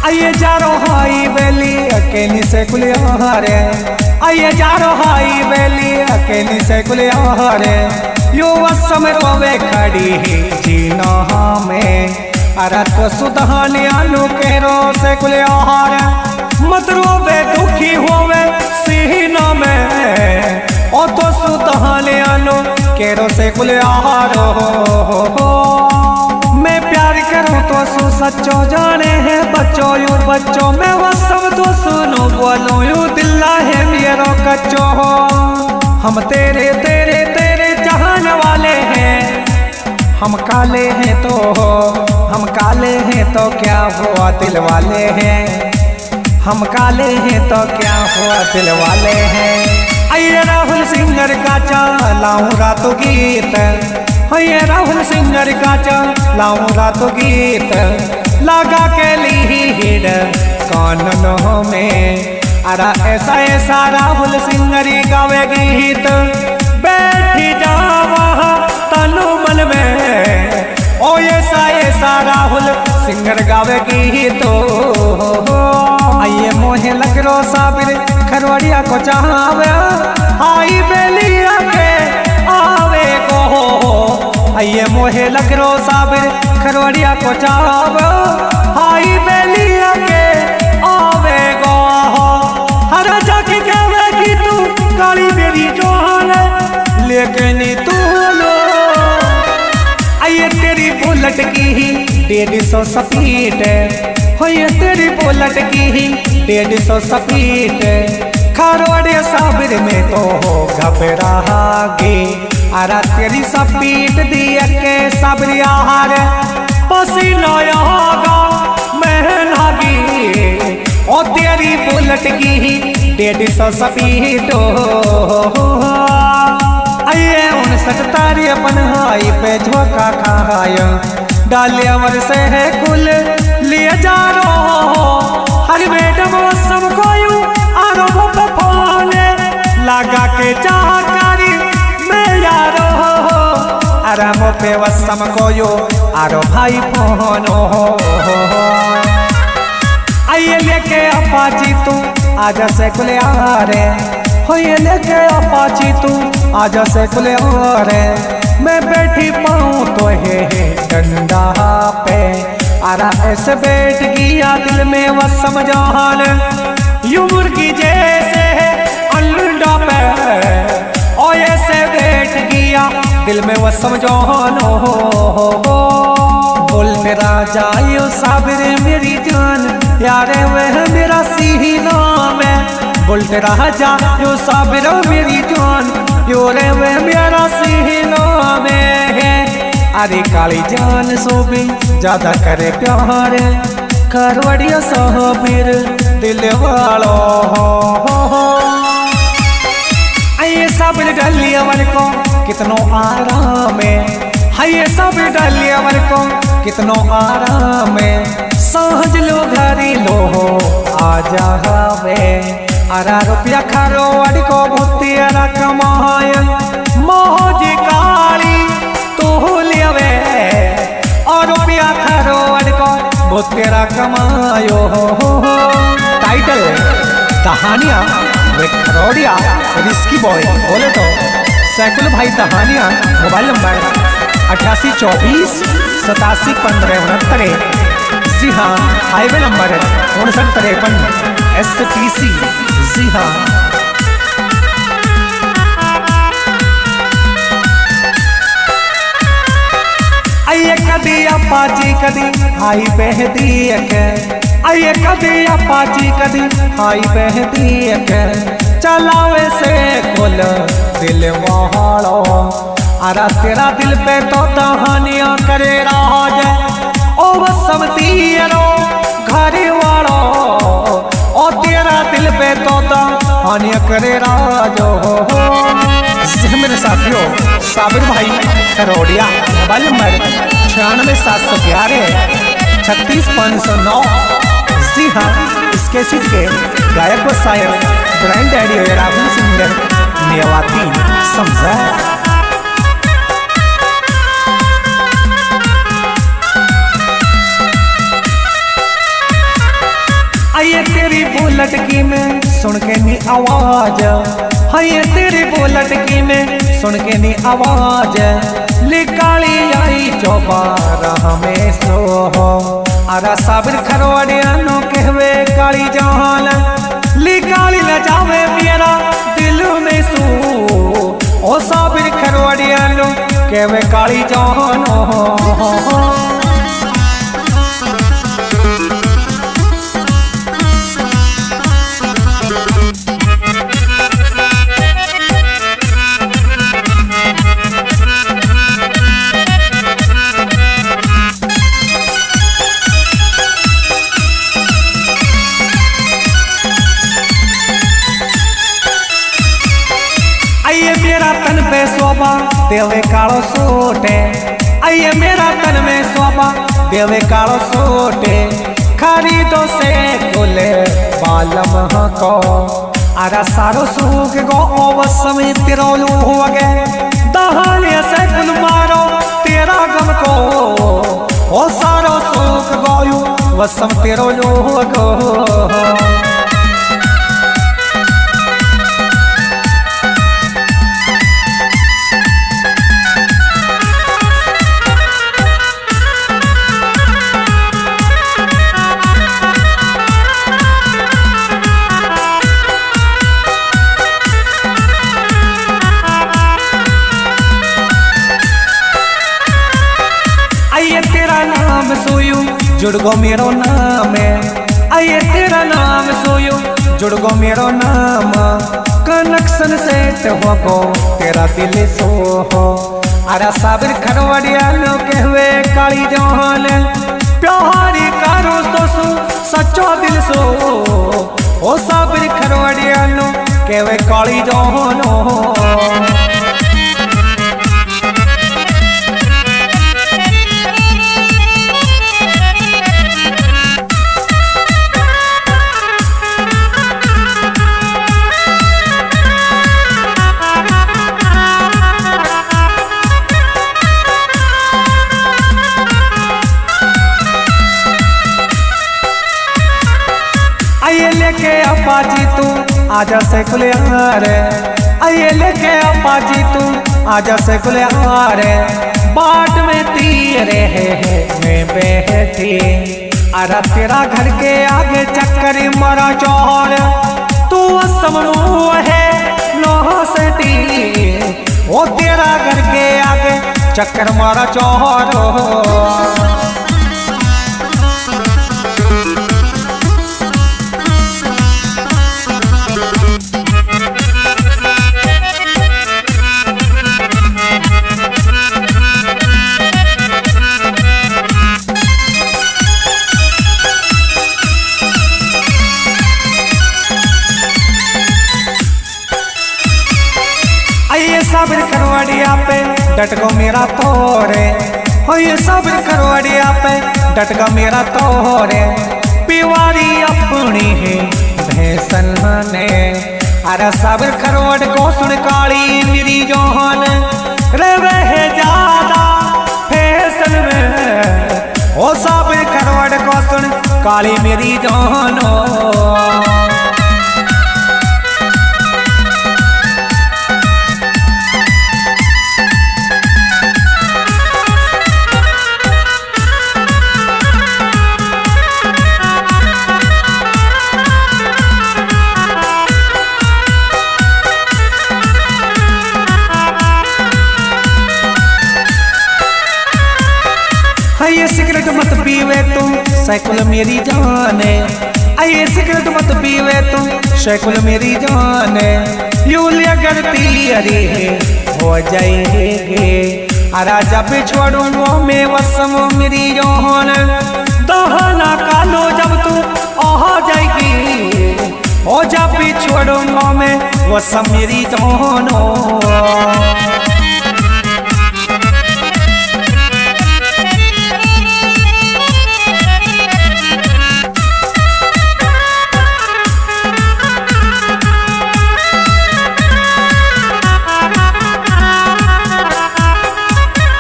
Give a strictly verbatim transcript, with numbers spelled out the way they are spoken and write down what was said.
आइए जारो हाई बेली अकेली से कुलियारे, आइए जारो हाई बेली अकेली से कुलियारे, यो वसम रोवे खड़ी जीना में अरे तो सुधानी आलू केरो से कुलियारे, मत रोवे दुखी होवे सीना में, ओ तो सुधानी आलू केरो से कुलियारो। मैं प्यार करूं तो सु सच्चो जाने हैं बच्चों, यू बच्चों में वो सब तो सुनो बोलो यू दिल्ला है मेरा कच्चो। हम तेरे तेरे तेरे जहान वाले हैं, हम काले हैं तो हम काले हैं तो क्या हुआ दिल वाले हैं, हम काले हैं तो क्या हुआ दिल वाले हैं। आइए राहुल सिंगर का चलाऊं रातों गीत, आइए राहुल सिंगर का चलाऊं रातों गीत, लगा के लीड कानों में अरा ऐसा ऐसा राहुल सिंगर गावे गीत, बैठी जावा तनु मन में, ओ ऐसा ऐसा राहुल सिंगर गावे गीत। आइए मोहे लग रो साबिर खरवड़िया को चाहवे, आई बेलिया के आवे को, आइए मोहे लग रो साबिर खरवड़िया को चाहवे, आई बेलिया के आवे गो। हर जाके कहवे कि तू काली मेरी जोहन लेकिन तू लो, आइए तेरी बुलेट की ही डेढ़ सौ स्पीड, होइए तेरी बुलेट की ही डेढ़ सौ स्पीड, खरवड़िया साबिर में तो हो घबरागे, अरा तेरी स्पीड दिया के साबिरिया हार पसीना होगा महंगी, ओ तेरी बुलेट की ही डेढ़ सौ स्पीड। आइए उनसठ तारी अपन हाई पे झोंका खाया, डालियावर से है कुल लिए जा रो, हर मैडम सब को यू आरो फोने लगा के चाहकारी मैं यारो, आराम पे वसम को यो आरो भाई फोनो। आइए लेके अपाची तू आजा से कुलियारे, होइए लेके अपाची तू आजा से कुलियारे, मैं बैठी पाऊँ तो हे डंडा पे, आरा ऐसे बैठ गया दिल में वो समझान, यू मुर्गी जैसे अंडा पे, ओ ऐसे बैठ गया दिल में वो समझान। बोलते राजा यू साबिर मेरी जान, यारे वह मेरा सीना में, बोलते राजा यू साबिर मेरी जान, यो रे वह मेरा सीना में है, अरे काली जान सो भी ज्यादा करे प्यार, खरवड़िया साबिर दिल वालो। आइए साबिर डालिया वन को कितनो आराम है, हाइए साबिर डालिया वन को कितनो आराम है, सांझ लो घरी लो आजा हवे, अरा रुपया खरो अड़ को भूती अरा कमाय, मोहज काली तू लियावे, और रुपया खरो अड़ को भूतेरा कमायो। टाइटल कहानियाँ वे खरोड़िया रिस्की बॉय बोले तो सैकुल भाई कहानियाँ, मोबाइल नंबर अठासी चौबीस सतासी पंद्रह उनहत्तर, जी हाँ हाईवे नंबर उनसठ तिरपन एस टी सी, जी हाँ। आइए कदी अपाची कदी हाई बह दियक, आइए कदी अपाची कदी हाई बह दियक, चलावे से कुल दिल वालो, अरा तेरा दिल पे तो कहानियाँ करे राज, ओ वसम तीरो घर वालो, ओ तेरा दिल पे तो कहानियाँ करे राजो। मेरे साथियों साबिर भाई खरोड़िया, मोबाइल नंबर छियानवे सात सौ ग्यारह छत्तीस पाँच सौ नौ, जी हाँ इसके सीट के गायक व शायर brand daddy Rahul singer Mewati समझा। आइए तेरी बुलेट की में सुन के नी आवाज, आइए तेरी बुलेट की में सुन के नी आवाज, लिकाली आई चौबारा हमें सो हो। आरा साबिर खरवड़िया नो कहवे काली जान, लिकाली न जावे मेरा दिल में सू। ओ साबिर खरवड़िया नो कहवे काली जान हो। आइए मेरा तन पे शोभा देवे कालो सोटे, आइए मेरा तन में शोभा देवे कालो सोटे, खरीदो से खुले बालम को। आरा सारो सूख गो ओवसम तेरो लू हो गए, दहाने से कुल मारो तेरा गम को। ओ सारो सूख गोयू वसम तेरो लू हो गो। जुड़गो मेरो नाम है, आइए तेरा नाम सोयो जुड़गो मेरो नाम, कनेक्शन सेट हो गो तेरा दिल सो हो। आरा साबिर खरवड़िया नो कहवे काली जान, प्यारी करो तो सो सच्चो दिल सो। ओ साबिर खरवड़िया नो कहवे काली जान हो। आइए लेके अपाजी तू आजा से खुले हारे, आइए लेके अपाजी तू आजा से खुले हारे, बाट में तीरे है मैं बैठी। आरा तेरा घर के आगे चक्कर मरा चौर, तू समनू है लोहा से टी। ओ तेरा घर के आगे चक्कर मारा चौर। आइए साबिर खरवड़िया पे डटको मेरा तोरे, आइए साबिर खरवड़िया पे डटका मेरा तोरे, पिवारी अपनी है भैसन ने। अरे साबिर खरवड़ को सुन काली मेरी जान, रे वह ज्यादा फैशन में। ओ साबिर खरवड़ को सुन काली मेरी जान। आइए सिगरेट मत पीवे तुम साइकिल मेरी जाने, आइए सिगरेट मत पीवे तुम साइकिल मेरी जाने। यूली अगर पियरी हो जाएगी, अरा जब छोड़ूंगा मैं वसम मेरी जान। दहना कालो जब तू आ जाएगी, ओ जब छोड़ूंगा मैं वसम मेरी जान।